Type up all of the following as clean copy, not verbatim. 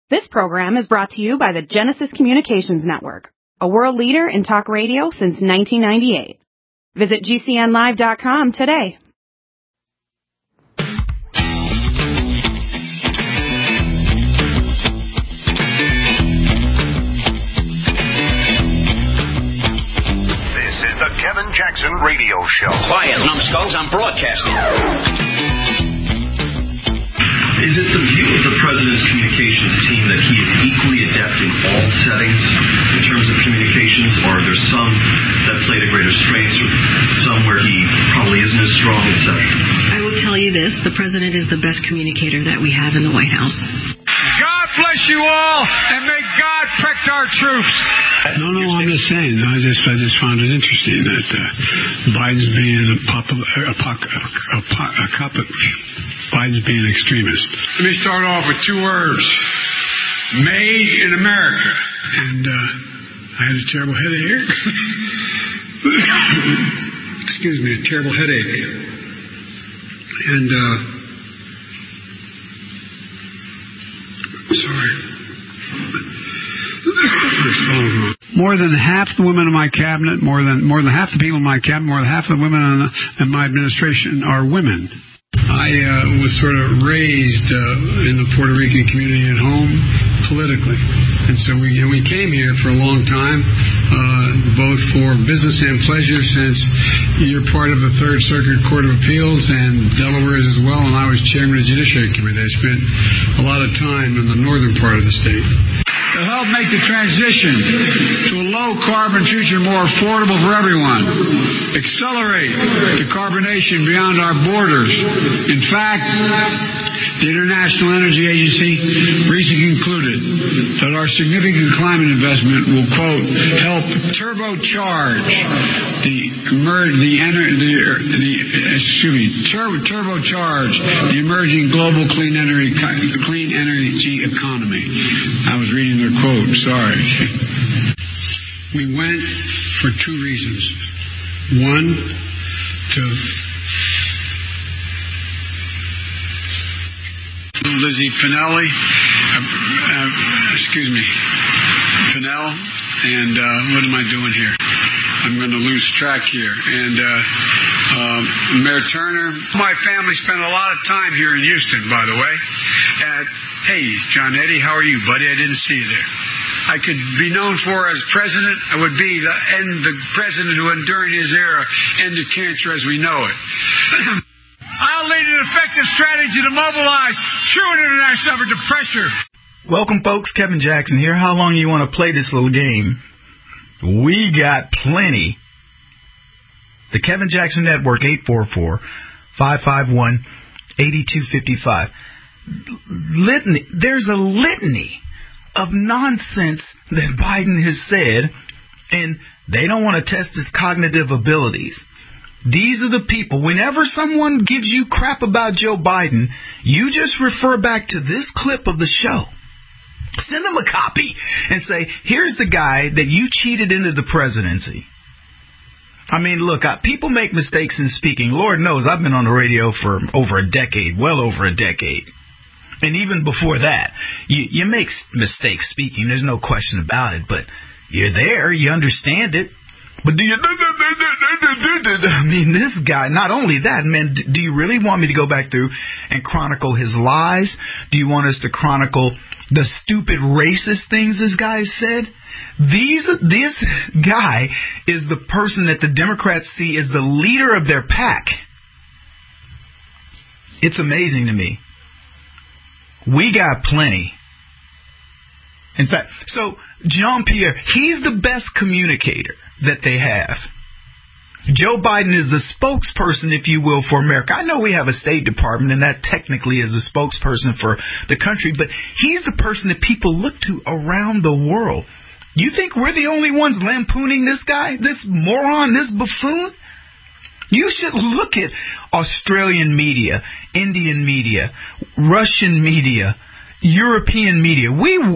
This program is brought to you by the Genesis Communications Network, a world leader in talk radio since 1998. Visit GCNlive.com today. This is the Kevin Jackson Radio Show. Quiet, numbskulls, I'm broadcasting. Is it the view of the President's communications team that he is equally adept in all settings in terms of communications, or are there some that play to greater strengths, or some where he probably isn't as strong, etc.? I will tell you this, the President is the best communicator that we have in the White House. God bless you all, and may God protect our troops. No, I'm just saying. I just found it interesting that Biden's being Biden's being an extremist. Let me start off with two words: made in America. And I had a terrible headache. Excuse me, a terrible headache. And sorry. More than half the women in my cabinet, more than half the people in my cabinet, more than half the women in my administration are women. I was sort of raised in the Puerto Rican community at home politically, and so we came here for a long time, both for business and pleasure, since you're part of the Third Circuit Court of Appeals and Delaware's as well, and I was chairman of the Judiciary Committee. I spent a lot of time in the northern part of the state. To help make the transition to a low-carbon future more affordable for everyone. Accelerate decarbonation beyond our borders. In fact, the International Energy Agency recently concluded that our significant climate investment will, quote, help turbocharge the emerging global clean energy economy. I was reading their quote, sorry. We went for two reasons. One, to Lizzie Finelli, Finell, and what am I doing here? I'm going to lose track here. And Mayor Turner. My family spent a lot of time here in Houston, by the way. Hey, John Eddie, how are you, buddy? I didn't see you there. I could be known for as president. I would be the president who, during his era, ended cancer as we know it. I'll lead an effective strategy to mobilize true international effort to pressure. Welcome, folks. Kevin Jackson here. How long you want to play this little game? We got plenty. The Kevin Jackson Network, 844-551-8255. There's a litany of nonsense that Biden has said, and they don't want to test his cognitive abilities. These are the people, whenever someone gives you crap about Joe Biden, you just refer back to this clip of the show. Send them a copy and say, here's the guy that you cheated into the presidency. I mean, look, people make mistakes in speaking. Lord knows I've been on the radio for over a decade, well over a decade. And even before that, you make mistakes speaking. There's no question about it. But you're there. You understand it. But do you... I mean, this guy, not only that, man, do you really want me to go back through and chronicle his lies? Do you want us to chronicle the stupid racist things this guy said? This guy is the person that the Democrats see as the leader of their pack. It's amazing to me. We got plenty. In fact, so Jean-Pierre, he's the best communicator that they have. Joe Biden is the spokesperson, if you will, for America. I know we have a State Department, and that technically is a spokesperson for the country, but he's the person that people look to around the world. You think we're the only ones lampooning this guy, this moron, this buffoon? You should look at Australian media, Indian media, Russian media, European media.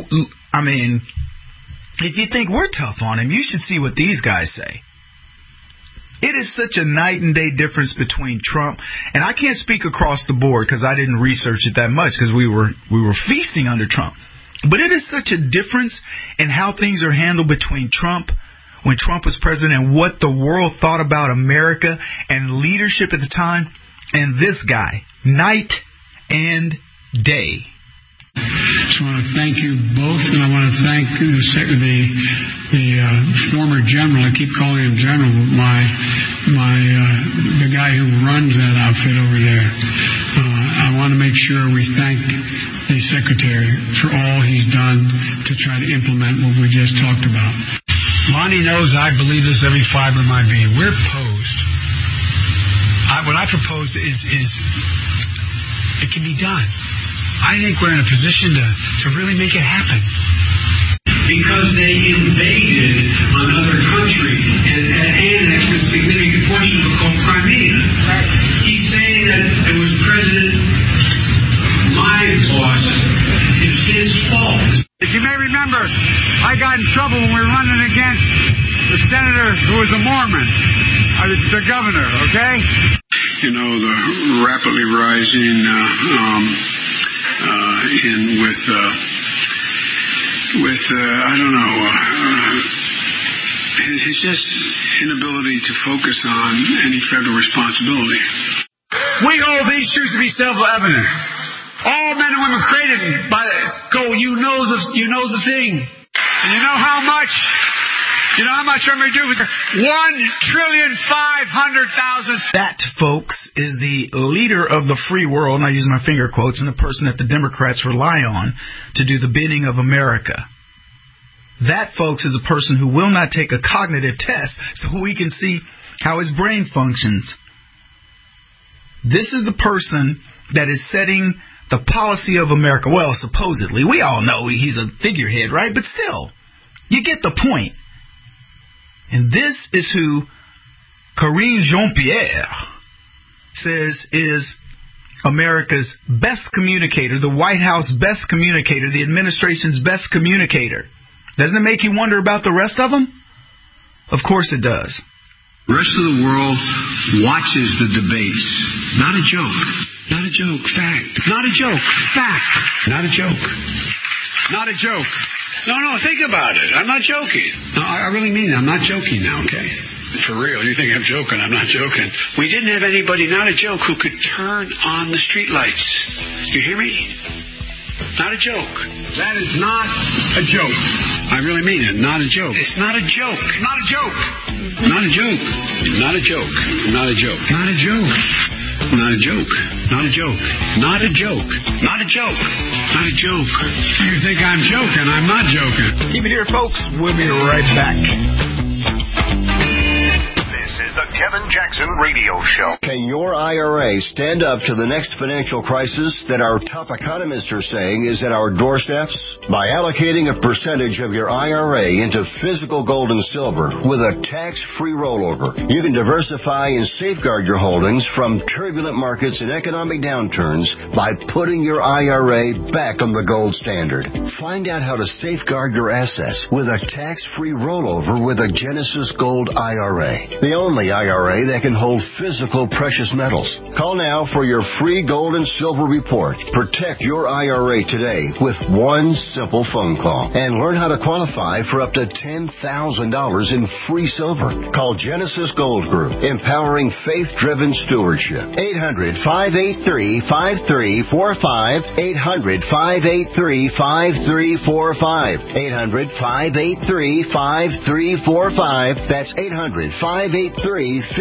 If you think we're tough on him, you should see what these guys say. It is such a night and day difference between Trump, and I can't speak across the board because I didn't research it that much because we were feasting under Trump. But it is such a difference in how things are handled between Trump, when Trump was president, and what the world thought about America and leadership at the time, and this guy, night and day. I just want to thank you both, and I want to thank the former general. I keep calling him general, but the guy who runs that outfit over there. I want to make sure we thank the secretary for all he's done to try to implement what we just talked about. Lonnie knows I believe this every fiber of my being. We're posed. What I proposed is it can be done. I think we're in a position to really make it happen. Because they invaded another country and annexed a significant portion of it called Crimea. Right. He's saying that it was President my boss. It's his fault. You may remember, I got in trouble when we were running against the senator who was a Mormon, the governor, okay? You know, the rapidly rising his just inability to focus on any federal responsibility. We hold these truths to be self-evident. All men and women created by go. You know the thing, and you know how much. You know how much I'm going to do with $1,500,000,000. That, folks, is the leader of the free world, and I use my finger quotes, and the person that the Democrats rely on to do the bidding of America. That, folks, is a person who will not take a cognitive test so we can see how his brain functions. This is the person that is setting the policy of America. Well, supposedly. We all know he's a figurehead, right? But still, you get the point. And this is who Karine Jean-Pierre says is America's best communicator, the White House best communicator, the administration's best communicator. Doesn't it make you wonder about the rest of them? Of course it does. The rest of the world watches the debates. Not a joke. Not a joke. Fact. Not a joke. Fact. Not a joke. Not a joke. No, think about it. I'm not joking. No, I really mean it. I'm not joking now, okay? For real. You think I'm joking? I'm not joking. We didn't have anybody, not a joke, who could turn on the streetlights. You hear me? Not a joke. That is not a joke. I really mean it. Not a joke. It's not a joke. Not a joke. Not a joke. Not a joke. Not a joke. Not a joke. Not a joke. Not a joke. Not a joke. Not a joke. Not a joke. You think I'm joking? I'm not joking. Keep it here, folks. We'll be right back. The Kevin Jackson Radio Show. Can your IRA stand up to the next financial crisis that our top economists are saying is at our doorsteps? By allocating a percentage of your IRA into physical gold and silver with a tax-free rollover, you can diversify and safeguard your holdings from turbulent markets and economic downturns by putting your IRA back on the gold standard. Find out how to safeguard your assets with a tax-free rollover with a Genesis Gold IRA. The only IRA that can hold physical precious metals. Call now for your free gold and silver report. Protect your IRA today with one simple phone call and learn how to qualify for up to $10,000 in free silver. Call Genesis Gold Group, empowering faith-driven stewardship. 800-583-5345. 800-583-5345. 800-583-5345. That's 800-583-5345.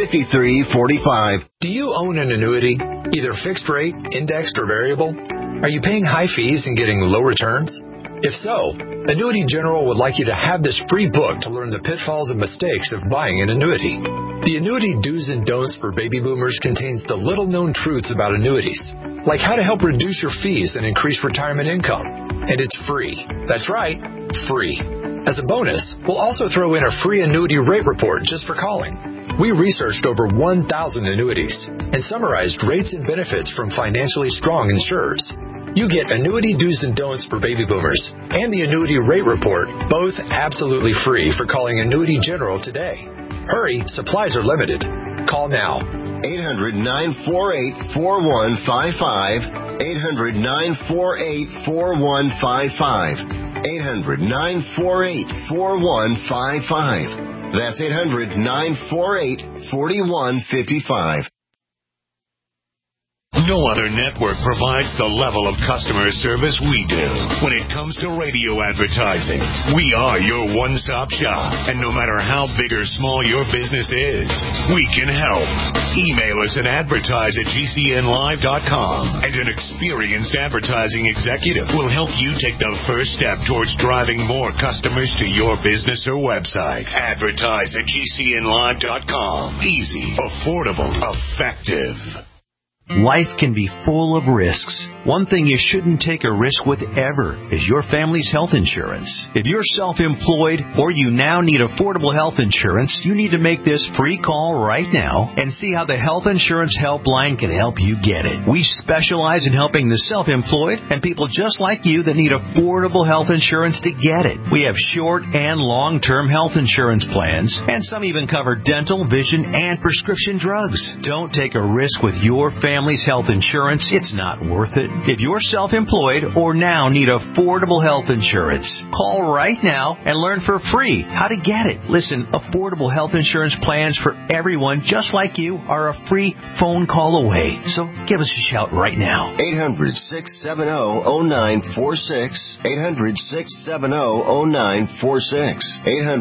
Do you own an annuity, either fixed rate, indexed, or variable? Are you paying high fees and getting low returns? If so, Annuity General would like you to have this free book to learn the pitfalls and mistakes of buying an annuity. The Annuity Do's and Don'ts for Baby Boomers contains the little-known truths about annuities, like how to help reduce your fees and increase retirement income. And it's free. That's right, free. As a bonus, we'll also throw in a free annuity rate report just for calling. We researched over 1,000 annuities and summarized rates and benefits from financially strong insurers. You get Annuity Do's and Don'ts for Baby Boomers and the Annuity Rate Report, both absolutely free for calling Annuity General today. Hurry, supplies are limited. Call now. 800-948-4155. 800-948-4155. 800-948-4155. That's 800-948-4155. No other network provides the level of customer service we do. When it comes to radio advertising, we are your one-stop shop. And no matter how big or small your business is, we can help. Email us at advertise@gcnlive.com, and an experienced advertising executive will help you take the first step towards driving more customers to your business or website. Advertise at gcnlive.com. Easy, affordable, effective. Life can be full of risks. One thing you shouldn't take a risk with ever is your family's health insurance. If you're self-employed or you now need affordable health insurance, you need to make this free call right now and see how the Health Insurance Helpline can help you get it. We specialize in helping the self-employed and people just like you that need affordable health insurance to get it. We have short and long-term health insurance plans, and some even cover dental, vision, and prescription drugs. Don't take a risk with your family's health insurance. It's not worth it. If you're self-employed or now need affordable health insurance, call right now and learn for free how to get it. Listen, affordable health insurance plans for everyone just like you are a free phone call away. So give us a shout right now. 800-670-0946. 800-670-0946.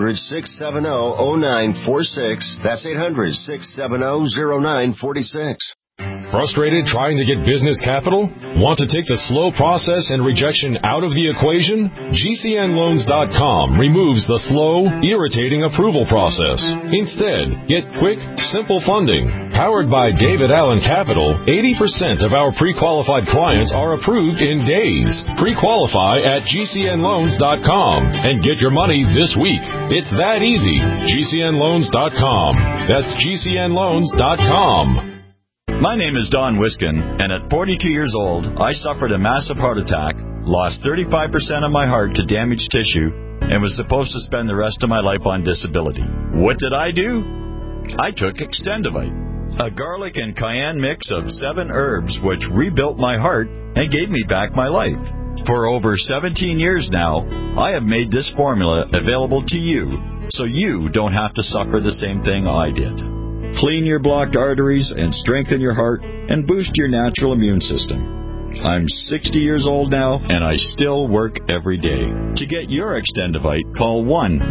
800-670-0946. That's 800-670-0946. Frustrated trying to get business capital? Want to take the slow process and rejection out of the equation? GCNloans.com removes the slow, irritating approval process. Instead, get quick, simple funding. Powered by David Allen Capital, 80% of our pre-qualified clients are approved in days. Pre-qualify at GCNloans.com and get your money this week. It's that easy. GCNloans.com. That's GCNloans.com. My name is Don Wiskin, and at 42 years old, I suffered a massive heart attack, lost 35% of my heart to damaged tissue, and was supposed to spend the rest of my life on disability. What did I do? I took Extendivite, a garlic and cayenne mix of 7 herbs which rebuilt my heart and gave me back my life. For over 17 years now, I have made this formula available to you, so you don't have to suffer the same thing I did. Clean your blocked arteries and strengthen your heart and boost your natural immune system. I'm 60 years old now, and I still work every day. To get your Extendivite, call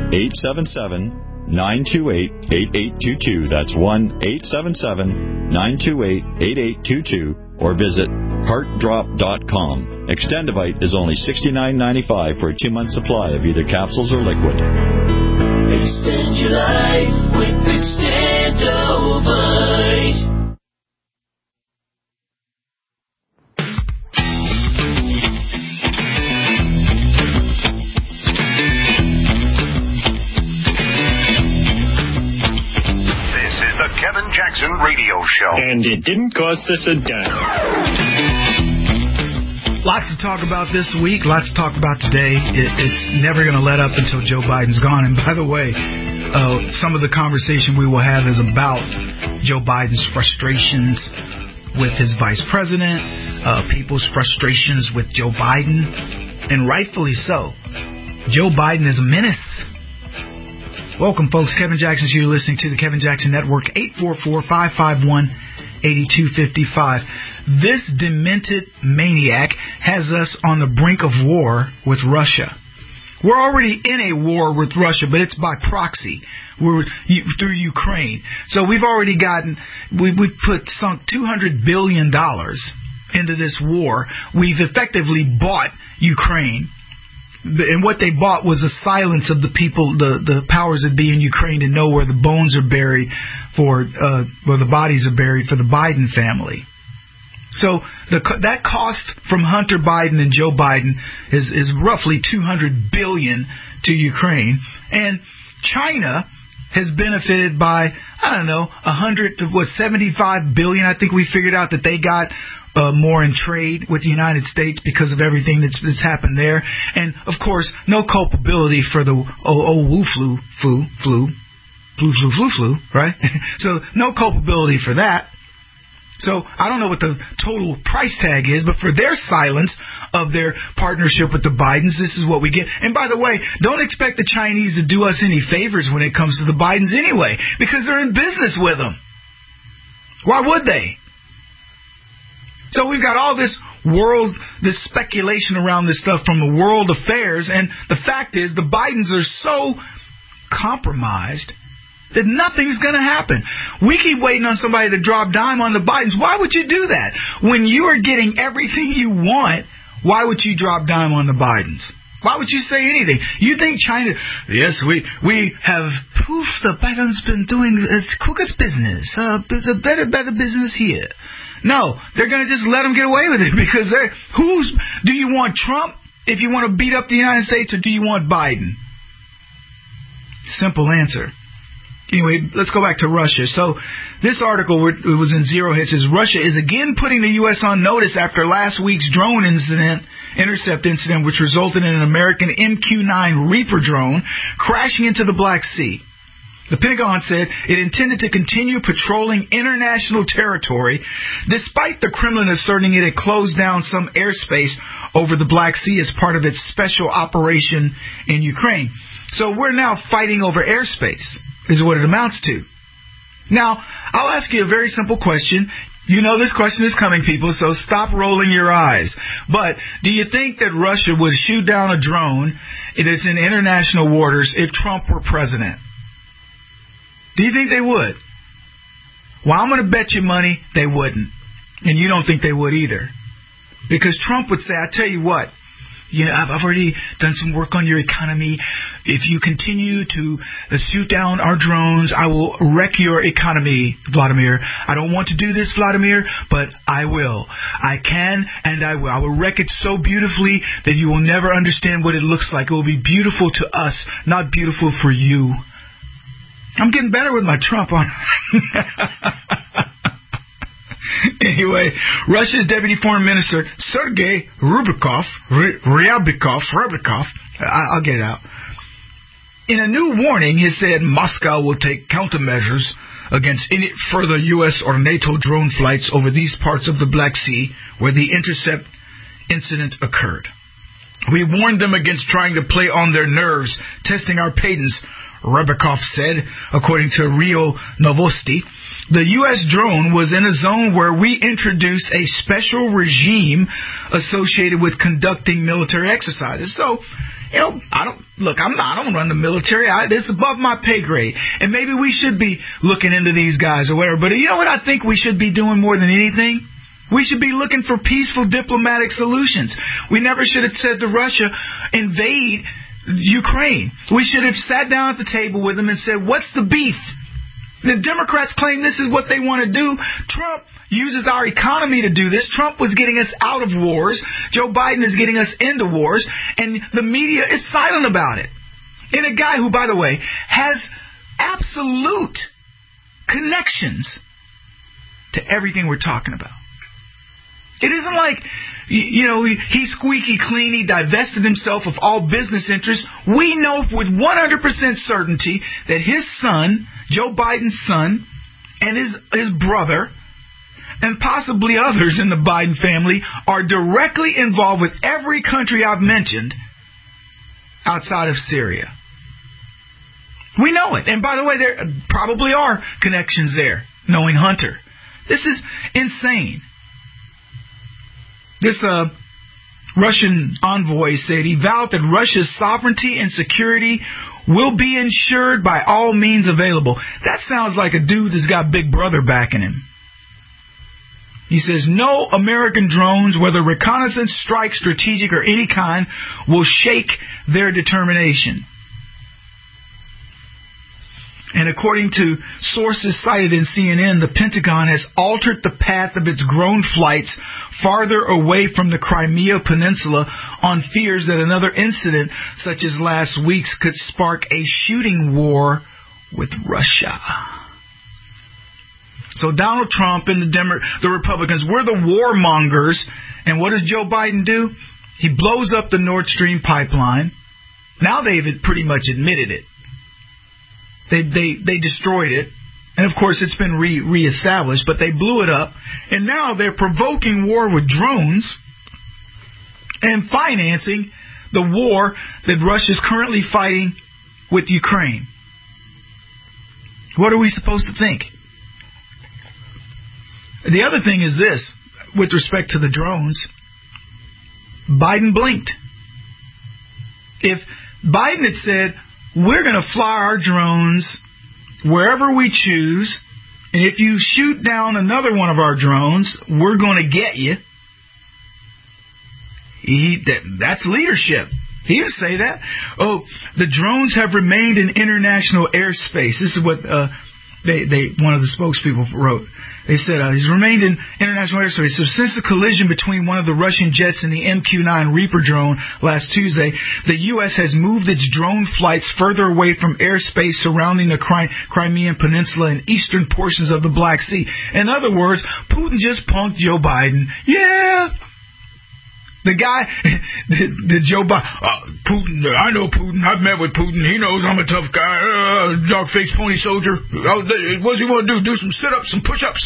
1-877-928-8822. That's 1-877-928-8822. Or visit heartdrop.com. Extendivite is only $69.95 for a 2-month supply of either capsules or liquid. Extend your life with Extendivite. This is the Kevin Jackson Radio Show. And it didn't cost us a dime. Lots to talk about this week, lots to talk about today. It's never going to let up until Joe Biden's gone. And by the way, some of the conversation we will have is about Joe Biden's frustrations with his vice president, people's frustrations with Joe Biden, and rightfully so. Joe Biden is a menace. Welcome, folks. Kevin Jackson, you're listening to the Kevin Jackson Network, 844-551-8255. This demented maniac has us on the brink of war with Russia. We're already in a war with Russia, but it's by proxy. We're through Ukraine. So we've already sunk $200 billion into this war. We've effectively bought Ukraine. And what they bought was the silence of the people, the powers that be in Ukraine, to know where the bones are buried where the bodies are buried for the Biden family. So that cost from Hunter Biden and Joe Biden is roughly $200 billion to Ukraine, and China has benefited by $75 billion. I think we figured out that they got more in trade with the United States because of everything that's happened there, and of course no culpability for the flu, right? So no culpability for that. So I don't know what the total price tag is, but for their silence of their partnership with the Bidens, this is what we get. And by the way, don't expect the Chinese to do us any favors when it comes to the Bidens anyway, because they're in business with them. Why would they? So we've got all this speculation around this stuff from the world affairs, and the fact is the Bidens are so compromised that nothing's going to happen. We keep waiting on somebody to drop dime on the Bidens. Why would you do that? When you are getting everything you want, why would you drop dime on the Bidens? Why would you say anything? You think China... Yes, we have... the Biden's been doing crooked business. Better business here. No, they're going to just let them get away with it because do you want Trump if you want to beat up the United States, or do you want Biden? Simple answer. Anyway, let's go back to Russia. So this article, it was in Zero Hit, says Russia is again putting the U.S. on notice after last week's drone intercept incident, which resulted in an American MQ-9 Reaper drone crashing into the Black Sea. The Pentagon said it intended to continue patrolling international territory, despite the Kremlin asserting it had closed down some airspace over the Black Sea as part of its special operation in Ukraine. So we're now fighting over airspace, is what it amounts to. Now, I'll ask you a very simple question. You know this question is coming, people, so stop rolling your eyes. But do you think that Russia would shoot down a drone that's in international waters if Trump were president? Do you think they would? Well, I'm going to bet you money they wouldn't. And you don't think they would either. Because Trump would say, I tell you what, I've already done some work on your economy. If you continue to shoot down our drones, I will wreck your economy, Vladimir. I don't want to do this, Vladimir, but I will. I can and I will. I will wreck it so beautifully that you will never understand what it looks like. It will be beautiful to us, not beautiful for you. I'm getting better with my Trump on. Anyway, Russia's Deputy Foreign Minister Sergei Ryabkov, I'll get it out. In a new warning, he said Moscow will take countermeasures against any further U.S. or NATO drone flights over these parts of the Black Sea where the intercept incident occurred. We warned them against trying to play on their nerves, testing our patience, Ryabkov said, according to RIA Novosti. The U.S. drone was in a zone where we introduced a special regime associated with conducting military exercises. So, I don't run the military. It's above my pay grade. And maybe we should be looking into these guys or whatever. But you know what I think we should be doing more than anything? We should be looking for peaceful diplomatic solutions. We never should have said to Russia, invade Ukraine. We should have sat down at the table with them and said, what's the beef? The Democrats claim this is what they want to do. Trump uses our economy to do this. Trump was getting us out of wars. Joe Biden is getting us into wars. And the media is silent about it. And a guy who, by the way, has absolute connections to everything we're talking about. It isn't like, he's squeaky clean. He divested himself of all business interests. We know with 100% certainty that his son, Joe Biden's son, and his brother, and possibly others in the Biden family, are directly involved with every country I've mentioned outside of Syria. We know it. And by the way, there probably are connections there, knowing Hunter. This is insane. This Russian envoy said he vowed that Russia's sovereignty and security will be ensured by all means available. That sounds like a dude that's got Big Brother backing him. He says, no American drones, whether reconnaissance, strike, strategic, or any kind, will shake their determination. And according to sources cited in CNN, the Pentagon has altered the path of its drone flights farther away from the Crimea Peninsula on fears that another incident such as last week's could spark a shooting war with Russia. So Donald Trump and the Republicans, we're the warmongers. And what does Joe Biden do? He blows up the Nord Stream pipeline. Now they've pretty much admitted it. They destroyed it. And, of course, it's been reestablished, but they blew it up. And now they're provoking war with drones and financing the war that Russia's currently fighting with Ukraine. What are we supposed to think? The other thing is this, with respect to the drones, Biden blinked. If Biden had said, we're going to fly our drones wherever we choose, and if you shoot down another one of our drones, we're going to get you. That's leadership. He didn't say that. Oh, the drones have remained in international airspace. This is what one of the spokespeople wrote. They said he's remained in international airspace. So since the collision between one of the Russian jets and the MQ-9 Reaper drone last Tuesday, the U.S. has moved its drone flights further away from airspace surrounding the Crimean Peninsula and eastern portions of the Black Sea. In other words, Putin just punked Joe Biden. Yeah. The guy, the Joe Biden, Putin, I know Putin. I've met with Putin. He knows I'm a tough guy. Dog-faced pony soldier. What does he want to do? Do some sit-ups, some push-ups.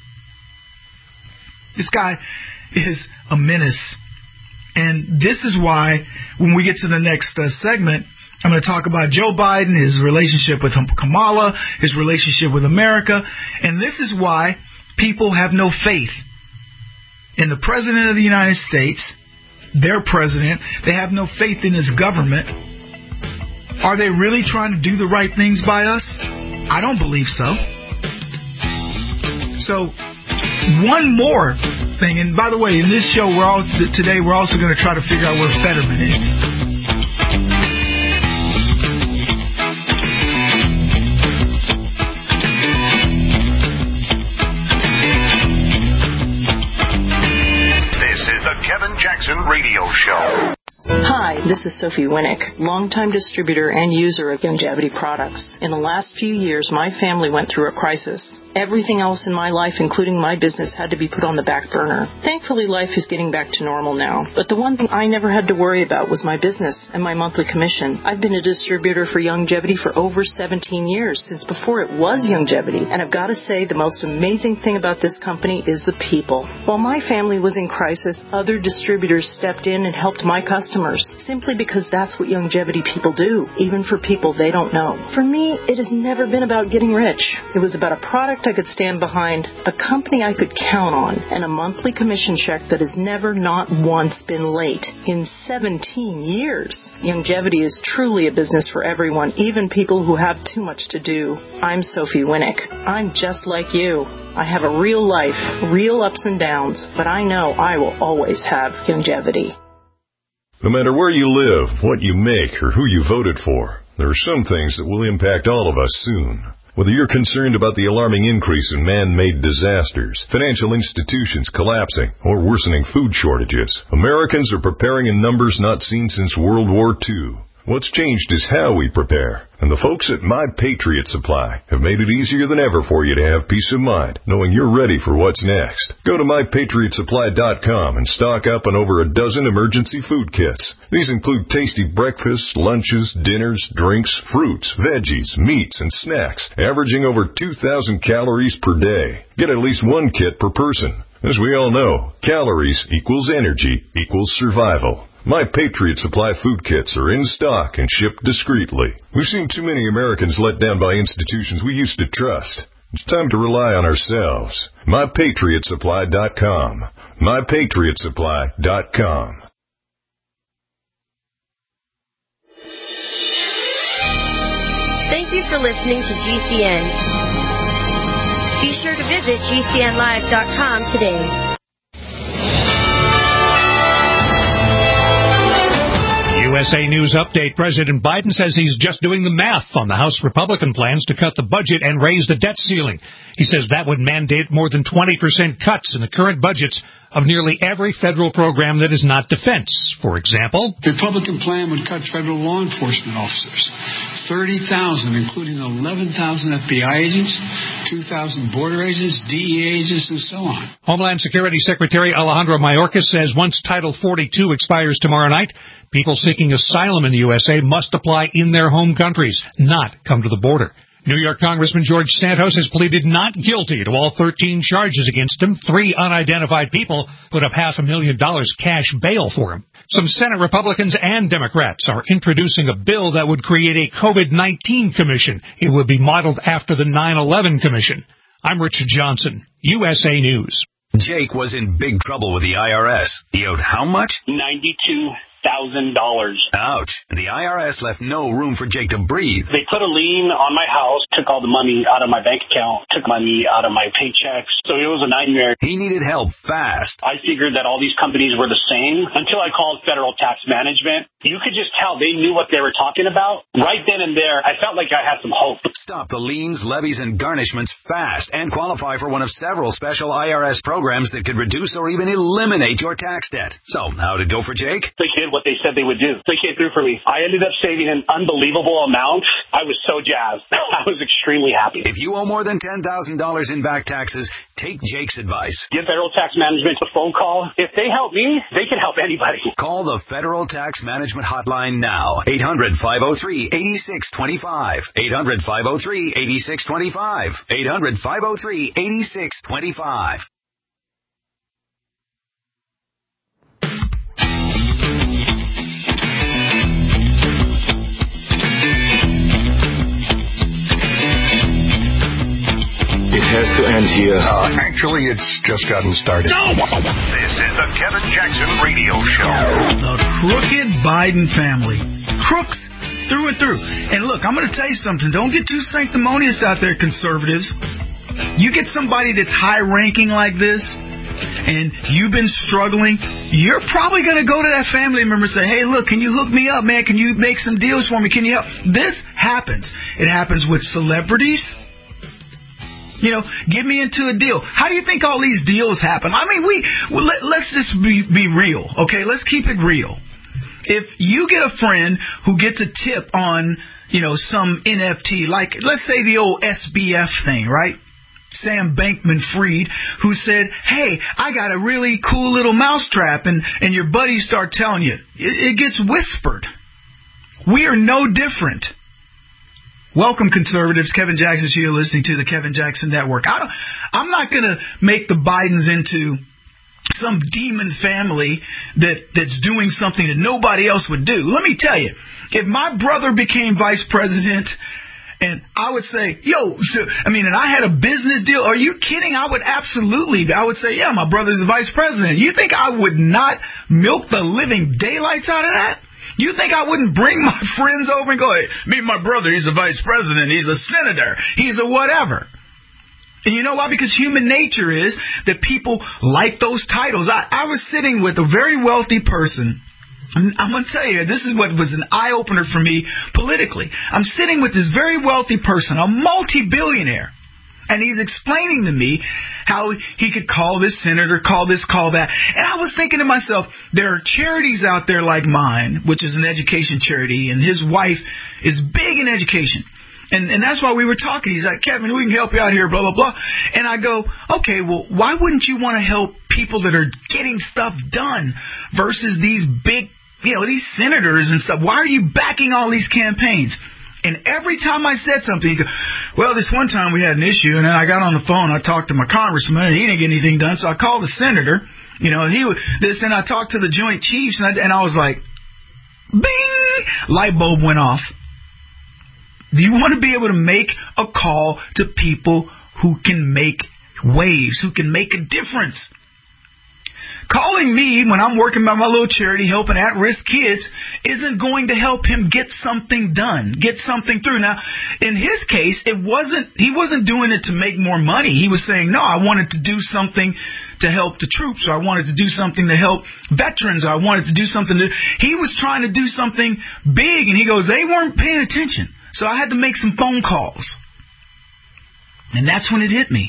This guy is a menace. And this is why, when we get to the next segment, I'm going to talk about Joe Biden, his relationship with Kamala, his relationship with America. And this is why people have no faith in the President of the United States, their president. They have no faith in his government. Are they really trying to do the right things by us? I don't believe so. So, one more thing, and by the way, in this show today we're also going to try to figure out where Fetterman is. Kevin Jackson Radio Show. Hi, this is Sophie Winnick, longtime distributor and user of Youngevity products. In the last few years, my family went through a crisis. Everything else in my life, including my business, had to be put on the back burner. Thankfully, life is getting back to normal now. But the one thing I never had to worry about was my business and my monthly commission. I've been a distributor for Youngevity for over 17 years, since before it was Youngevity. And I've got to say, the most amazing thing about this company is the people. While my family was in crisis, other distributors stepped in and helped my customers, simply because that's what Youngevity people do, even for people they don't know. For me, it has never been about getting rich. It was about a product I could stand behind, a company I could count on, and a monthly commission check that has never, not once, been late in 17 years. Youngevity is truly a business for everyone, even people who have too much to do. I'm Sophie Winnick. I'm just like you. I have a real life, real ups and downs, but I know I will always have Youngevity. No matter where you live, what you make, or who you voted for, there are some things that will impact all of us soon. Whether you're concerned about the alarming increase in man-made disasters, financial institutions collapsing, or worsening food shortages, Americans are preparing in numbers not seen since World War II. What's changed is how we prepare. And the folks at My Patriot Supply have made it easier than ever for you to have peace of mind, knowing you're ready for what's next. Go to MyPatriotSupply.com and stock up on over a dozen emergency food kits. These include tasty breakfasts, lunches, dinners, drinks, fruits, veggies, meats, and snacks, averaging over 2,000 calories per day. Get at least one kit per person. As we all know, calories equals energy equals survival. My Patriot Supply food kits are in stock and shipped discreetly. We've seen too many Americans let down by institutions we used to trust. It's time to rely on ourselves. MyPatriotSupply.com. MyPatriotSupply.com. Thank you for listening to GCN. Be sure to visit GCNlive.com today. USA News Update. President Biden says he's just doing the math on the House Republican plans to cut the budget and raise the debt ceiling. He says that would mandate more than 20% cuts in the current budgets of nearly every federal program that is not defense. For example, the Republican plan would cut federal law enforcement officers, 30,000, including 11,000 FBI agents, 2,000 border agents, DEA agents, and so on. Homeland Security Secretary Alejandro Mayorkas says once Title 42 expires tomorrow night, people seeking asylum in the USA must apply in their home countries, not come to the border. New York Congressman George Santos has pleaded not guilty to all 13 charges against him. 3 unidentified people put up $500,000 cash bail for him. Some Senate Republicans and Democrats are introducing a bill that would create a COVID-19 commission. It would be modeled after the 9/11 commission. I'm Richard Johnson, USA News. Jake was in big trouble with the IRS. He owed how much? $92,000. Ouch. And the IRS left no room for Jake to breathe. They put a lien on my house, took all the money out of my bank account, took money out of my paychecks. So it was a nightmare. He needed help fast. I figured that all these companies were the same until I called Federal Tax Management. You could just tell they knew what they were talking about. Right then and there, I felt like I had some hope. Stop the liens, levies, and garnishments fast and qualify for one of several special IRS programs that could reduce or even eliminate your tax debt. So, how'd it go for Jake? They did what they said they would do. They came through for me. I ended up saving an unbelievable amount. I was so jazzed. I was extremely happy. If you owe more than $10,000 in back taxes, take Jake's advice. Give Federal Tax Management a phone call. If they help me, they can help anybody. Call the Federal Tax Management Hotline now. 800-503-8625. 800-503-8625. 800-503-8625. It has to end here. Actually, it's just gotten started. No! This is the Kevin Jackson Radio Show. The crooked Biden family. Crooks through and through. And look, I'm going to tell you something. Don't get too sanctimonious out there, conservatives. You get somebody that's high-ranking like this, and you've been struggling, you're probably going to go to that family member and say, hey, look, can you hook me up, man? Can you make some deals for me? Can you help? This happens. It happens with celebrities. You know, get me into a deal. How do you think all these deals happen? I mean, let's just be real, okay? Let's keep it real. If you get a friend who gets a tip on, you know, some NFT, like let's say the old SBF thing, right? Sam Bankman-Fried, who said, hey, I got a really cool little mousetrap, and your buddies start telling you. It gets whispered. We are no different. Welcome, conservatives. Kevin Jackson here, listening to the Kevin Jackson Network. I'm not going to make the Bidens into some demon family that's doing something that nobody else would do. Let me tell you, if my brother became vice president, and I would say, and I had a business deal, are you kidding? I would say, yeah, my brother's the vice president. You think I would not milk the living daylights out of that? You think I wouldn't bring my friends over and go, hey, meet my brother, he's a vice president, he's a senator, he's a whatever. And you know why? Because human nature is that people like those titles. I was sitting with a very wealthy person. I'm going to tell you, this is what was an eye-opener for me politically. I'm sitting with this very wealthy person, a multi-billionaire. And he's explaining to me how he could call this senator, call this, call that. And I was thinking to myself, there are charities out there like mine, which is an education charity, and his wife is big in education. And that's why we were talking. He's like, Kevin, we can help you out here, blah, blah, blah. And I go, okay, well, why wouldn't you want to help people that are getting stuff done versus these big, these senators and stuff? Why are you backing all these campaigns? And every time I said something, he goes, well, this one time we had an issue, and then I got on the phone, I talked to my congressman, and he didn't get anything done, so I called the senator, and then I talked to the Joint Chiefs, and I was like, bing, light bulb went off. Do you want to be able to make a call to people who can make waves, who can make a difference? Calling me when I'm working by my little charity helping at-risk kids isn't going to help him get something done, get something through. Now, in his case, he wasn't doing it to make more money. He was saying, no, I wanted to do something to help the troops, or I wanted to do something to help veterans, or I wanted to do something he was trying to do something big, and he goes, they weren't paying attention. So I had to make some phone calls. And that's when it hit me.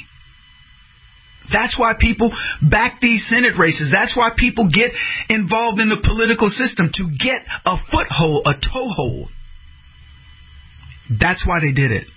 That's why people back these Senate races. That's why people get involved in the political system, to get a foothold, a toehold. That's why they did it.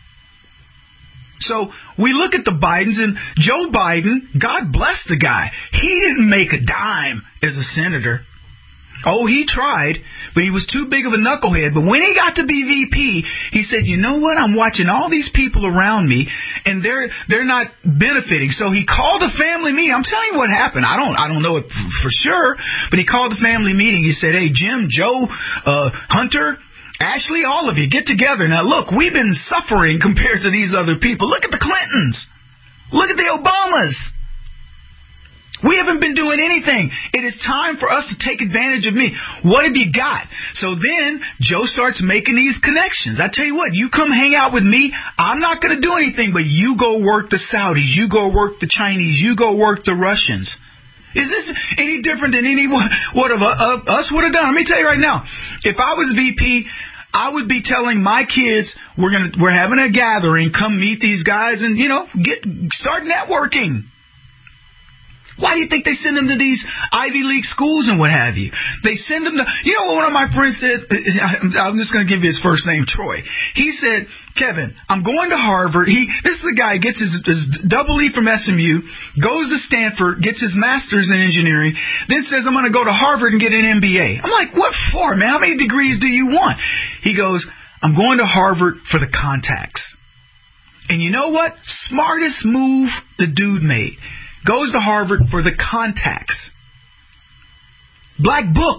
So we look at the Bidens, and Joe Biden, God bless the guy. He didn't make a dime as a senator. Oh, he tried, but he was too big of a knucklehead. But when he got to be VP, he said, you know what? I'm watching all these people around me, and they're not benefiting. So he called a family meeting. I'm telling you what happened. I don't know it for sure, but he called a family meeting. He said, hey, Jim, Joe, Hunter, Ashley, all of you, get together. Now, look, we've been suffering compared to these other people. Look at the Clintons. Look at the Obamas. We haven't been doing anything. It is time for us to take advantage of me. What have you got? So then Joe starts making these connections. I tell you what, you come hang out with me. I'm not going to do anything, but you go work the Saudis. You go work the Chinese. You go work the Russians. Is this any different than any what of us would have done? Let me tell you right now, if I was VP, I would be telling my kids, we're having a gathering, come meet these guys and, start networking. Why do you think they send them to these Ivy League schools and what have you? They send them to, what one of my friends said, I'm just going to give you his first name, Troy. He said, Kevin, I'm going to Harvard. This is the guy, gets his double E from SMU, goes to Stanford, gets his master's in engineering, then says, I'm going to go to Harvard and get an MBA. I'm like, what for, man? How many degrees do you want? He goes, I'm going to Harvard for the contacts. And you know what? Smartest move the dude made. Goes to Harvard for the contacts. Black book.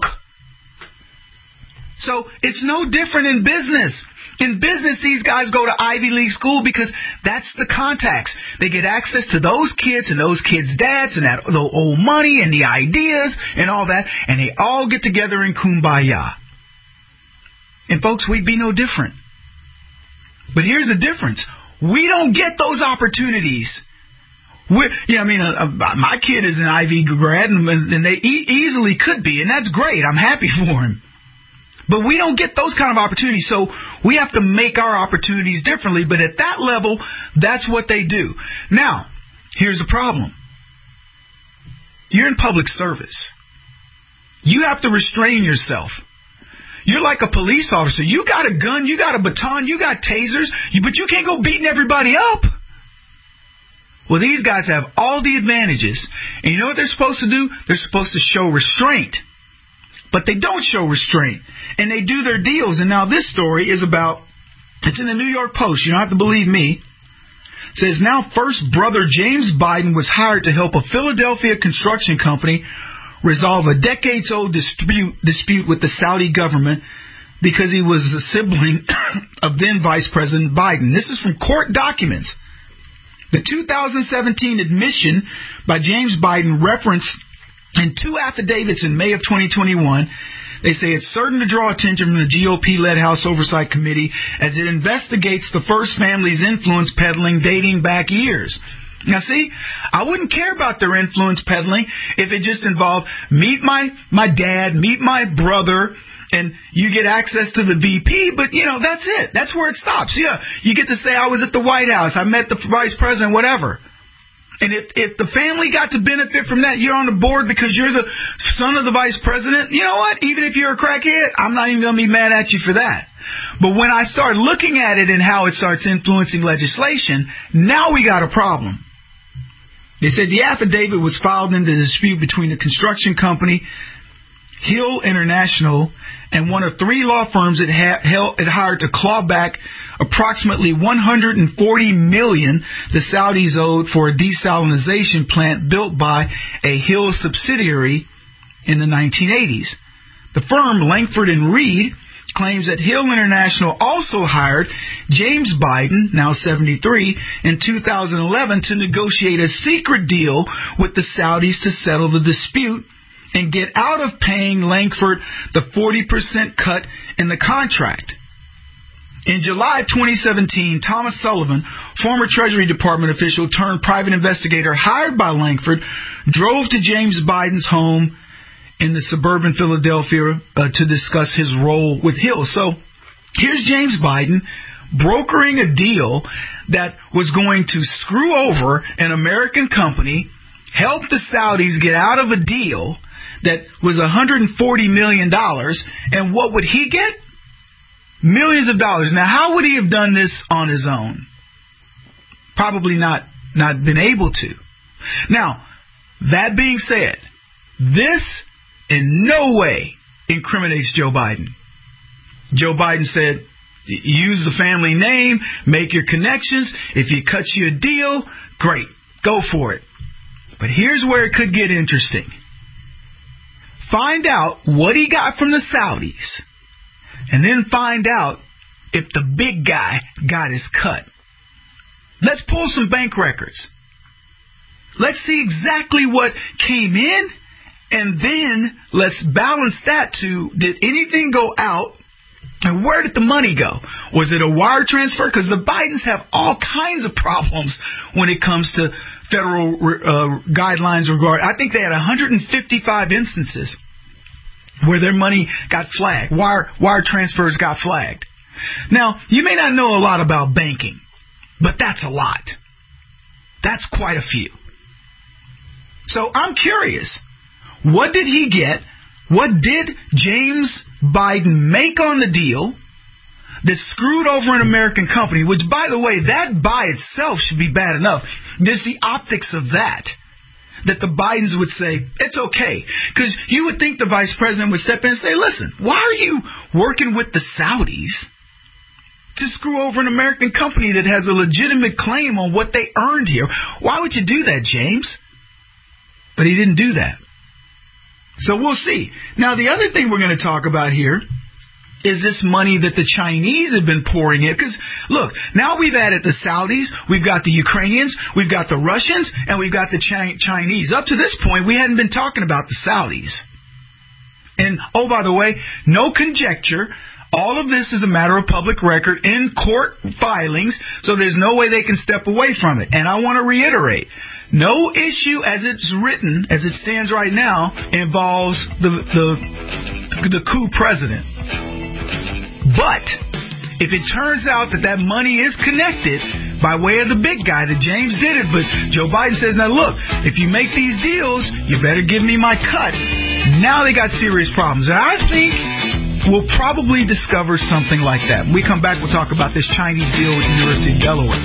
So it's no different in business. In business, these guys go to Ivy League school because that's the contacts. They get access to those kids and those kids' dads and that the old money and the ideas and all that, and they all get together in kumbaya. And folks, we'd be no different. But here's the difference. We don't get those opportunities. My kid is an Ivy grad, and they easily could be, and that's great. I'm happy for him. But we don't get those kind of opportunities, so we have to make our opportunities differently. But at that level, that's what they do. Now, here's the problem. You're in public service. You have to restrain yourself. You're like a police officer. You got a gun, you got a baton, you got tasers, but you can't go beating everybody up. Well, these guys have all the advantages. And you know what they're supposed to do? They're supposed to show restraint. But they don't show restraint. And they do their deals. And now this story is about, it's in the New York Post. You don't have to believe me. It says, now first brother James Biden was hired to help a Philadelphia construction company resolve a decades-old dispute with the Saudi government because he was a sibling of then Vice President Biden. This is from court documents. The 2017 admission by James Biden referenced in two affidavits in May of 2021. They say it's certain to draw attention from the GOP-led House Oversight Committee as it investigates the first family's influence peddling dating back years. Now, see, I wouldn't care about their influence peddling if it just involved meet my dad, meet my brother, and you get access to the VP, but, that's it. That's where it stops. Yeah, you get to say, I was at the White House, I met the vice president, whatever. And if the family got to benefit from that, you're on the board because you're the son of the vice president, you know what? Even if you're a crackhead, I'm not even going to be mad at you for that. But when I start looking at it and how it starts influencing legislation, now we got a problem. They said the affidavit was filed in the dispute between the construction company Hill International and one of three law firms it hired to claw back approximately $140 million the Saudis owed for a desalination plant built by a Hill subsidiary in the 1980s. The firm Langford and Reed claims that Hill International also hired James Biden, now 73, in 2011 to negotiate a secret deal with the Saudis to settle the dispute and get out of paying Langford the 40% cut in the contract. In July 2017, Thomas Sullivan, former Treasury Department official turned private investigator hired by Langford, drove to James Biden's home in the suburban Philadelphia to discuss his role with Hill. So here's James Biden brokering a deal that was going to screw over an American company, help the Saudis get out of a deal that was $140 million, and what would he get? Millions of dollars. Now, how would he have done this on his own? Probably not been able to. Now, that being said, this in no way incriminates Joe Biden. Joe Biden said, use the family name, make your connections. If he cuts you a deal, great, go for it. But here's where it could get interesting. Find out what he got from the Saudis, and then find out if the big guy got his cut. Let's pull some bank records. Let's see exactly what came in, and then let's balance that to, did anything go out, and where did the money go? Was it a wire transfer? Because the Bidens have all kinds of problems when it comes to federal guidelines regarding. I think they had 155 instances where their money got flagged. Wire transfers got flagged. Now, you may not know a lot about banking, but that's a lot. That's quite a few. So I'm curious, what did he get? What did James Biden make on the deal that screwed over an American company, which, by the way, that by itself should be bad enough. Just the optics of that the Bidens would say, it's okay. Because you would think the vice president would step in and say, listen, why are you working with the Saudis to screw over an American company that has a legitimate claim on what they earned here? Why would you do that, James? But he didn't do that. So we'll see. Now, the other thing we're going to talk about here is this money that the Chinese have been pouring in. Because, look, now we've added the Saudis, we've got the Ukrainians, we've got the Russians, and we've got the Chinese. Up to this point, we hadn't been talking about the Saudis. And, oh, by the way, no conjecture. All of this is a matter of public record in court filings, so there's no way they can step away from it. And I want to reiterate, no issue as it's written, as it stands right now, involves the coup president. But if it turns out that money is connected by way of the big guy, that James did it, but Joe Biden says, now look, if you make these deals, you better give me my cut. Now they got serious problems. And I think we'll probably discover something like that. When we come back, we'll talk about this Chinese deal with the University of Delaware.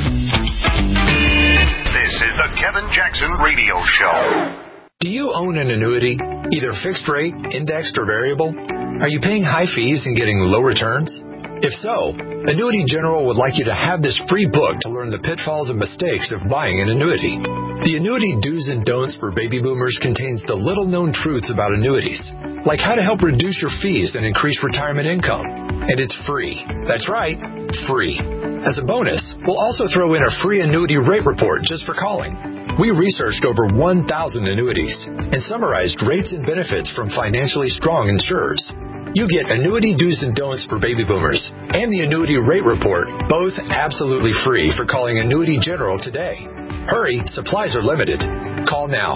This is the Kevin Jackson Radio Show. Do you own an annuity, either fixed rate, indexed, or variable? Are you paying high fees and getting low returns? If so, Annuity General would like you to have this free book to learn the pitfalls and mistakes of buying an annuity. The Annuity Do's and Don'ts for Baby Boomers contains the little-known truths about annuities, like how to help reduce your fees and increase retirement income. And it's free. That's right, free. As a bonus, we'll also throw in a free annuity rate report just for calling. We researched over 1,000 annuities and summarized rates and benefits from financially strong insurers. You get Annuity Do's and Don'ts for Baby Boomers and the Annuity Rate Report, both absolutely free for calling Annuity General today. Hurry, supplies are limited. Call now.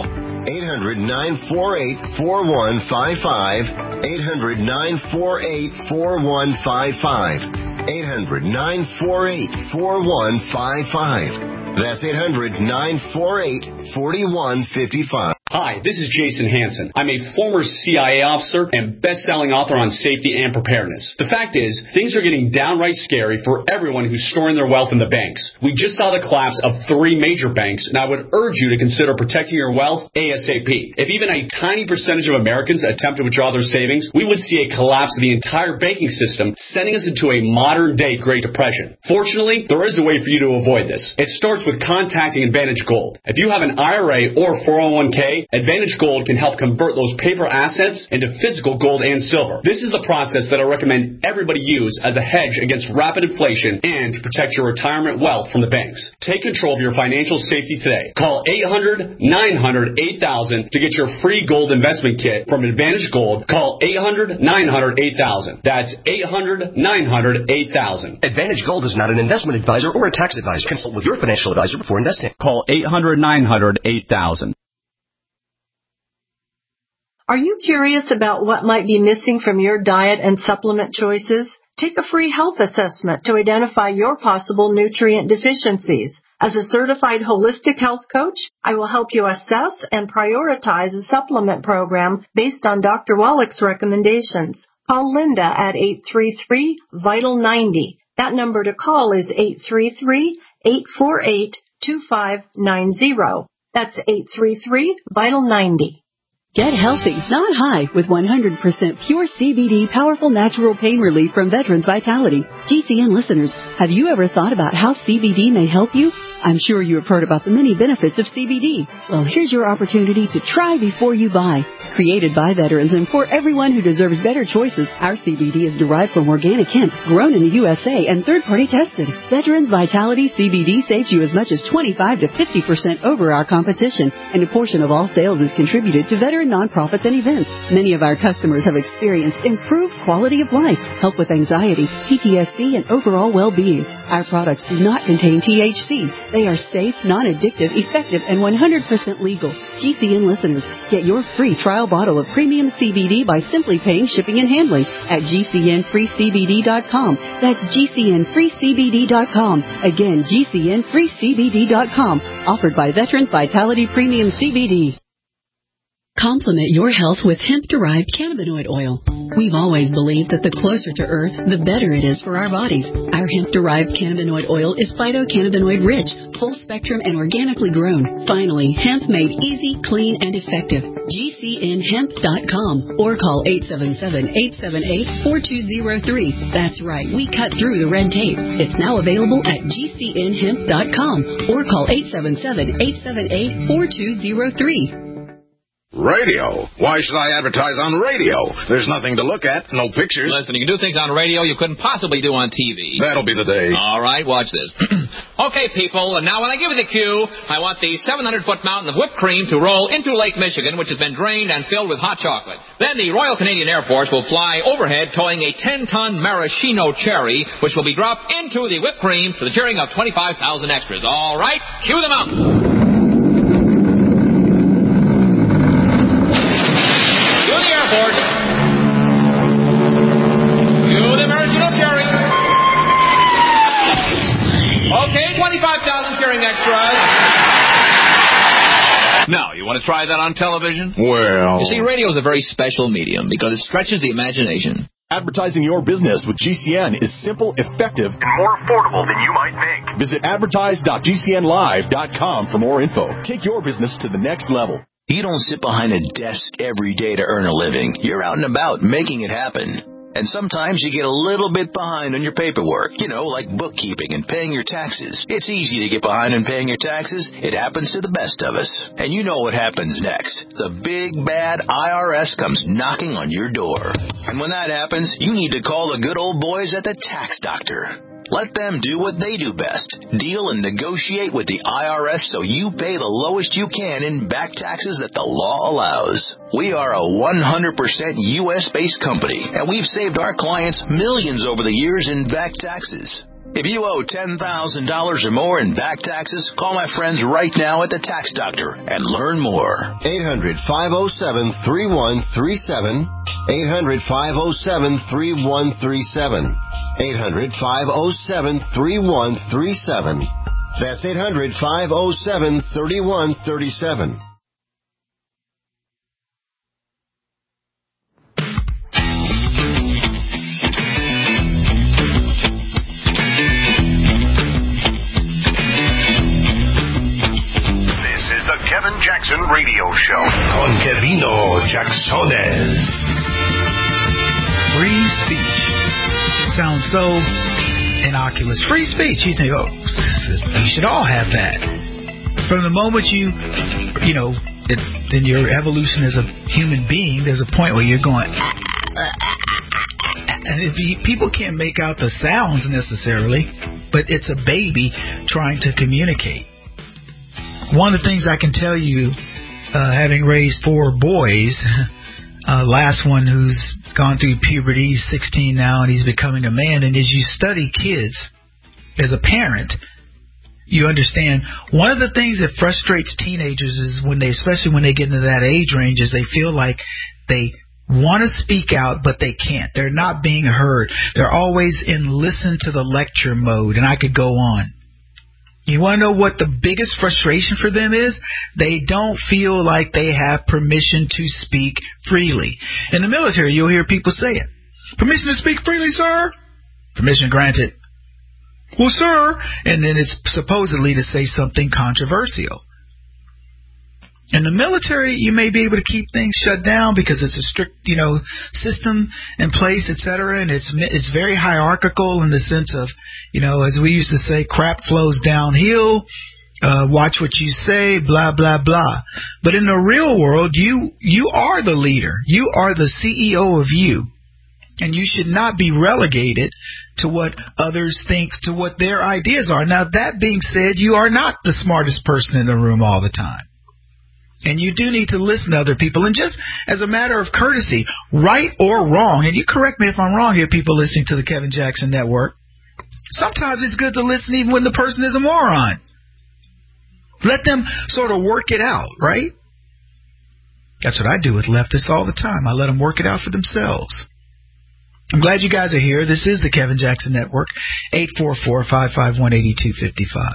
800-948-4155. 800-948-4155. 800-948-4155. That's 800-948-4155. Hi, this is Jason Hansen. I'm a former CIA officer and best-selling author on safety and preparedness. The fact is, things are getting downright scary for everyone who's storing their wealth in the banks. We just saw the collapse of 3 major banks, and I would urge you to consider protecting your wealth ASAP. If even a tiny percentage of Americans attempt to withdraw their savings, we would see a collapse of the entire banking system, sending us into a modern-day Great Depression. Fortunately, there is a way for you to avoid this. It starts with contacting Advantage Gold. If you have an IRA or 401k, Advantage Gold can help convert those paper assets into physical gold and silver. This is the process that I recommend everybody use as a hedge against rapid inflation and to protect your retirement wealth from the banks. Take control of your financial safety today. Call 800-900-8000 to get your free gold investment kit from Advantage Gold. Call 800-900-8000. That's 800-900-8000. Advantage Gold is not an investment advisor or a tax advisor. Consult with your financial advisor before investing. Call 800-900-8000. Are you curious about what might be missing from your diet and supplement choices? Take a free health assessment to identify your possible nutrient deficiencies. As a certified holistic health coach, I will help you assess and prioritize a supplement program based on Dr. Wallach's recommendations. Call Linda at 833-VITAL-90. That number to call is 833-848-2590. That's 833-VITAL-90. Get healthy, not high, with 100% pure CBD powerful natural pain relief from Veterans Vitality. GCN listeners, have you ever thought about how CBD may help you? I'm sure you have heard about the many benefits of CBD. Well, here's your opportunity to try before you buy. Created by veterans and for everyone who deserves better choices, our CBD is derived from organic hemp, grown in the USA and third-party tested. Veterans Vitality CBD saves you as much as 25 to 50% over our competition, and a portion of all sales is contributed to veteran nonprofits and events. Many of our customers have experienced improved quality of life, help with anxiety, PTSD, and overall well-being. Our products do not contain THC. They are safe, non-addictive, effective, and 100% legal. GCN listeners, get your free trial bottle of premium CBD by simply paying shipping and handling at GCNFreeCBD.com. That's GCNFreeCBD.com. Again, GCNFreeCBD.com. Offered by Veterans Vitality Premium CBD. Complement your health with hemp-derived cannabinoid oil. We've always believed that the closer to Earth, the better it is for our bodies. Our hemp-derived cannabinoid oil is phytocannabinoid rich, full spectrum, and organically grown. Finally, hemp made easy, clean, and effective. GCNHemp.com or call 877-878-4203. That's right, we cut through the red tape. It's now available at GCNHemp.com or call 877-878-4203. Radio? Why should I advertise on radio? There's nothing to look at, no pictures. Listen, you can do things on radio you couldn't possibly do on TV. That'll be the day. All right, watch this. Okay, people, and now when I give you the cue, I want the 700-foot mountain of whipped cream to roll into Lake Michigan, which has been drained and filled with hot chocolate. Then the Royal Canadian Air Force will fly overhead towing a 10-ton maraschino cherry, which will be dropped into the whipped cream to the cheering of 25,000 extras. All right, cue the mountain. Okay, 25,000 cheering extras. Now, you want to try that on television? Well... You see, radio is a very special medium because it stretches the imagination. Advertising your business with GCN is simple, effective, and more affordable than you might think. Visit advertise.gcnlive.com for more info. Take your business to the next level. You don't sit behind a desk every day to earn a living. You're out and about making it happen. And sometimes you get a little bit behind on your paperwork, like bookkeeping and paying your taxes. It's easy to get behind on paying your taxes. It happens to the best of us. And you know what happens next. The big, bad IRS comes knocking on your door. And when that happens, you need to call the good old boys at the Tax Doctor. Let them do what they do best. Deal and negotiate with the IRS so you pay the lowest you can in back taxes that the law allows. We are a 100% U.S.-based company, and we've saved our clients millions over the years in back taxes. If you owe $10,000 or more in back taxes, call my friends right now at the Tax Doctor and learn more. 800-507-3137. 800-507-3137. 800-507-3137. That's 800-507-3137. This is the Kevin Jackson Radio Show con Kevino Jacksones. Free speech sounds so innocuous. Free speech. You think, we should all have that. From the moment in your evolution as a human being, there's a point where you're going, and people can't make out the sounds necessarily, but it's a baby trying to communicate. One of the things I can tell you, having raised 4 boys, last one who's gone through puberty, he's 16 now, and he's becoming a man. And as you study kids, as a parent, you understand one of the things that frustrates teenagers is especially when they get into that age range, is they feel like they want to speak out, but they can't. They're not being heard. They're always in listen to the lecture mode, and I could go on. You want to know what the biggest frustration for them is? They don't feel like they have permission to speak freely. In the military, you'll hear people say it. Permission to speak freely, sir? Permission granted. Well, sir. And then it's supposedly to say something controversial. In the military, you may be able to keep things shut down because it's a strict, system in place, etc. And it's very hierarchical in the sense of, as we used to say, crap flows downhill. Watch what you say, blah, blah, blah. But in the real world, you are the leader. You are the CEO of you. And you should not be relegated to what others think, to what their ideas are. Now, that being said, you are not the smartest person in the room all the time. And you do need to listen to other people. And just as a matter of courtesy, right or wrong, and you correct me if I'm wrong here, people listening to the Kevin Jackson Network, sometimes it's good to listen even when the person is a moron. Let them sort of work it out, right? That's what I do with leftists all the time. I let them work it out for themselves. I'm glad you guys are here. This is the Kevin Jackson Network, 844-551-8255.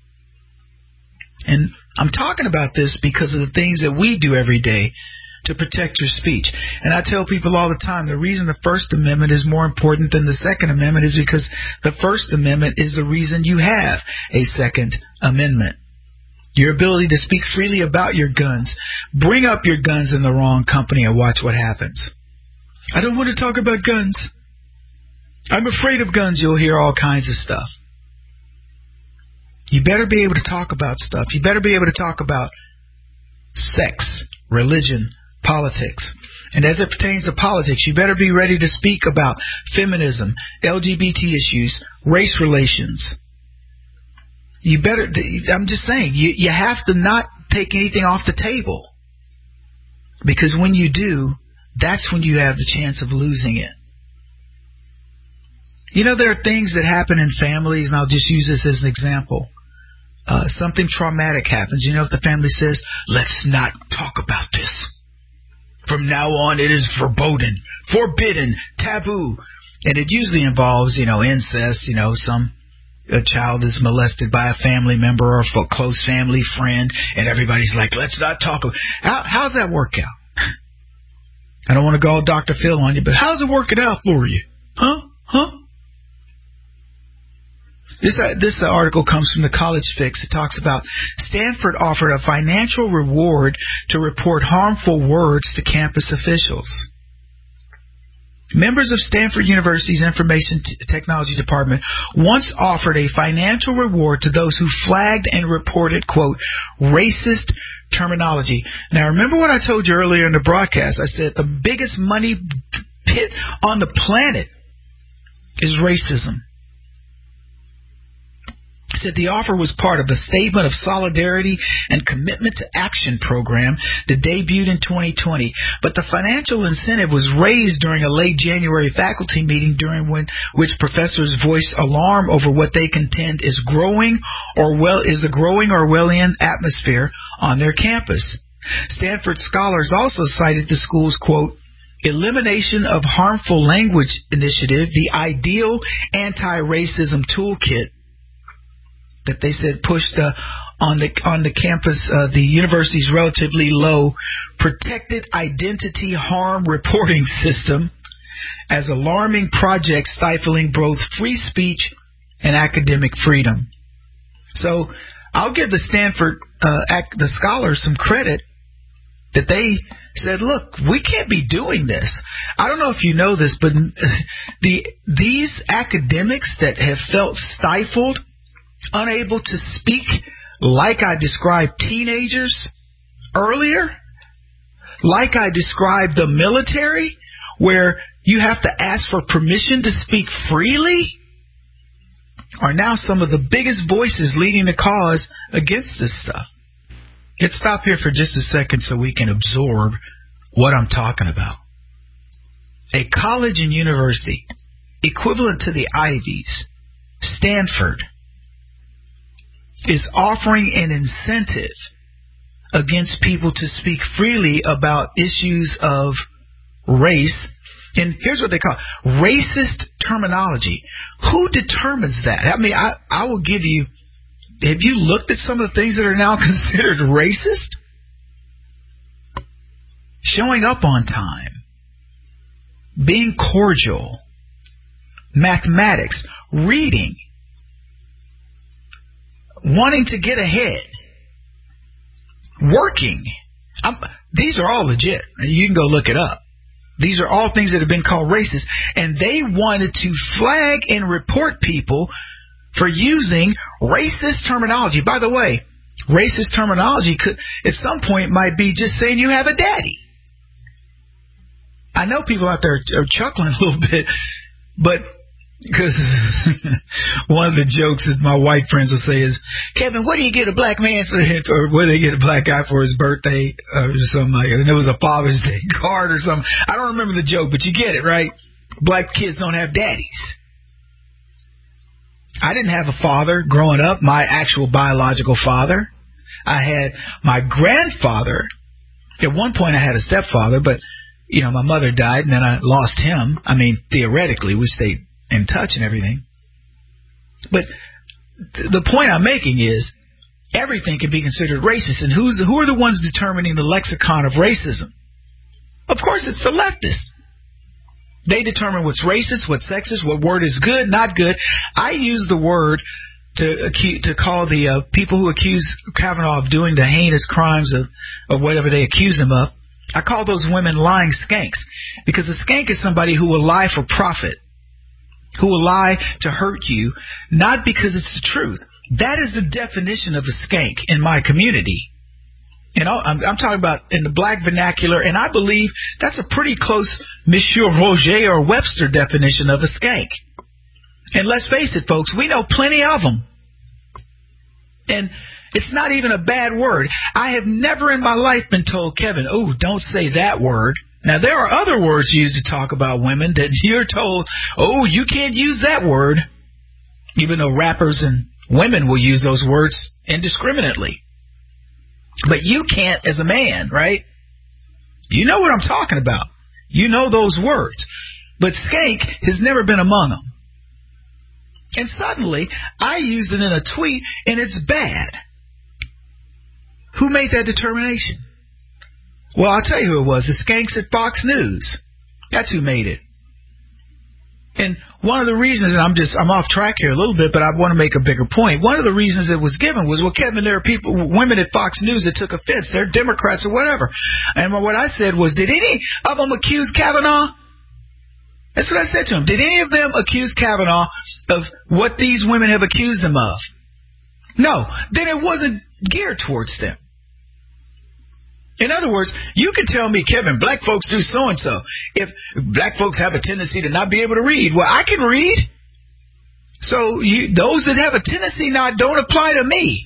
And I'm talking about this because of the things that we do every day to protect your speech. And I tell people all the time, the reason the First Amendment is more important than the Second Amendment is because the First Amendment is the reason you have a Second Amendment. Your ability to speak freely about your guns. Bring up your guns in the wrong company and watch what happens. I don't want to talk about guns. I'm afraid of guns. You'll hear all kinds of stuff. You better be able to talk about stuff. You better be able to talk about sex, religion, politics. And as it pertains to politics, you better be ready to speak about feminism, LGBT issues, race relations. I'm just saying, you have to not take anything off the table. Because when you do, that's when you have the chance of losing it. There are things that happen in families, and I'll just use this as an example. Something traumatic happens. If the family says, let's not talk about this. From now on, it is forbidden, taboo. And it usually involves, incest, a child is molested by a family member or a close family friend, and everybody's like, let's not talk. How's that work out? I don't want to go Dr. Phil on you, but how's it working out for you? Huh? This article comes from the College Fix. It talks about Stanford offered a financial reward to report harmful words to campus officials. Members of Stanford University's Information Technology Department once offered a financial reward to those who flagged and reported, quote, racist terminology. Now, remember what I told you earlier in the broadcast? I said the biggest money pit on the planet is racism. I said the offer was part of a statement of solidarity and commitment to action program that debuted in 2020. But the financial incentive was raised during a late January faculty meeting which professors voiced alarm over what they contend is a growing Orwellian atmosphere on their campus. Stanford scholars also cited the school's, quote, elimination of harmful language initiative, the ideal anti-racism toolkit, that they said pushed on the campus, the university's relatively low protected identity harm reporting system as alarming project stifling both free speech and academic freedom. So I'll give the Stanford the scholars some credit that they said, look, we can't be doing this. I don't know if you know this, but these academics that have felt stifled, unable to speak like I described teenagers earlier, like I described the military, where you have to ask for permission to speak freely, are now some of the biggest voices leading the cause against this stuff. Let's stop here for just a second so we can absorb what I'm talking about. A college and university equivalent to the Ivies, Stanford, is offering an incentive against people to speak freely about issues of race. And here's what they call racist terminology. Who determines that? I mean, I will give you, have you looked at some of the things that are now considered racist? Showing up on time, being cordial, mathematics, reading, wanting to get ahead, working. These are all legit. You can go look it up. These are all things that have been called racist. And they wanted to flag and report people for using racist terminology. By the way, racist terminology could, at some point, might be just saying you have a daddy. I know people out there are chuckling a little bit, but because one of the jokes that my white friends will say is, Kevin, what do you get a black man for, or what do they get a black guy for his birthday, or something like that? And it was a Father's Day card or something. I don't remember the joke, but you get it, right? Black kids don't have daddies. I didn't have a father growing up, my actual biological father. I had my grandfather. At one point I had a stepfather, but, you know, my mother died and then I lost him. I mean, theoretically, we stayed in touch and everything. But the point I'm making is everything can be considered racist. And who are the ones determining the lexicon of racism? Of course, it's the leftists. They determine what's racist, what's sexist, what word is good, not good. I use the word to call the people who accuse Kavanaugh of doing the heinous crimes of whatever they accuse him of. I call those women lying skanks, because a skank is somebody who will lie for profit, who will lie to hurt you, not because it's the truth. That is the definition of a skank in my community. You know, I'm talking about in the black vernacular, and I believe that's a pretty close Monsieur Roger or Webster definition of a skank. And let's face it, folks, we know plenty of them. And it's not even a bad word. I have never in my life been told, Kevin, oh, don't say that word. Now, there are other words used to talk about women that you're told, oh, you can't use that word, even though rappers and women will use those words indiscriminately. But you can't as a man, right? You know what I'm talking about. You know those words. But skank has never been among them. And suddenly, I use it in a tweet, and it's bad. Who made that determination? Well, I'll tell you who it was. The skanks at Fox News. That's who made it. And one of the reasons, and I'm off track here a little bit, but I want to make a bigger point. One of the reasons it was given was, well, Kevin, there are women at Fox News that took offense. They're Democrats or whatever. And what I said was, did any of them accuse Kavanaugh? That's what I said to him. Did any of them accuse Kavanaugh of what these women have accused him of? No. Then it wasn't geared towards them. In other words, you can tell me, Kevin, black folks do so-and-so. If black folks have a tendency to not be able to read, well, I can read. So those that have a tendency not don't apply to me.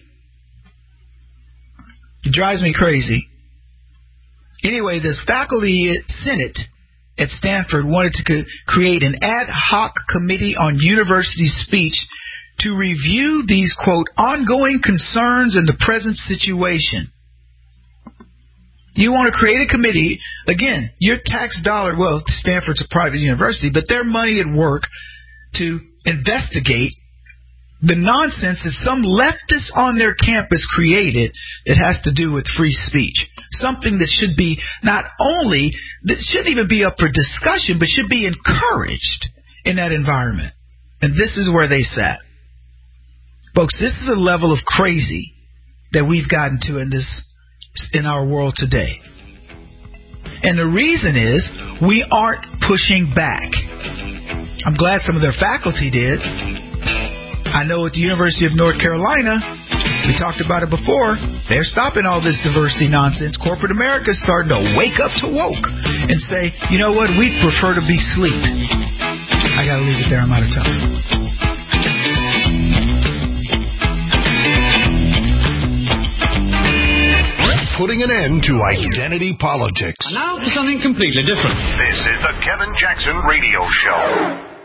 It drives me crazy. Anyway, this faculty senate at Stanford wanted to create an ad hoc committee on university speech to review these, quote, ongoing concerns in the present situation. You want to create a committee, again, your tax dollar, well, Stanford's a private university, but their money at work to investigate the nonsense that some leftists on their campus created that has to do with free speech. Something that should be not only, that shouldn't even be up for discussion, but should be encouraged in that environment. And this is where they sat. Folks, this is a level of crazy that we've gotten to in our world today. And the reason is we aren't pushing back. I'm glad some of their faculty did. I know at the University of North Carolina, we talked about it before, they're stopping all this diversity nonsense. Corporate America's starting to wake up to woke and say, you know what, we'd prefer to be asleep. I got to leave it there. I'm out of time. Putting an end to identity politics. And now for something completely different. This is the Kevin Jackson Radio Show.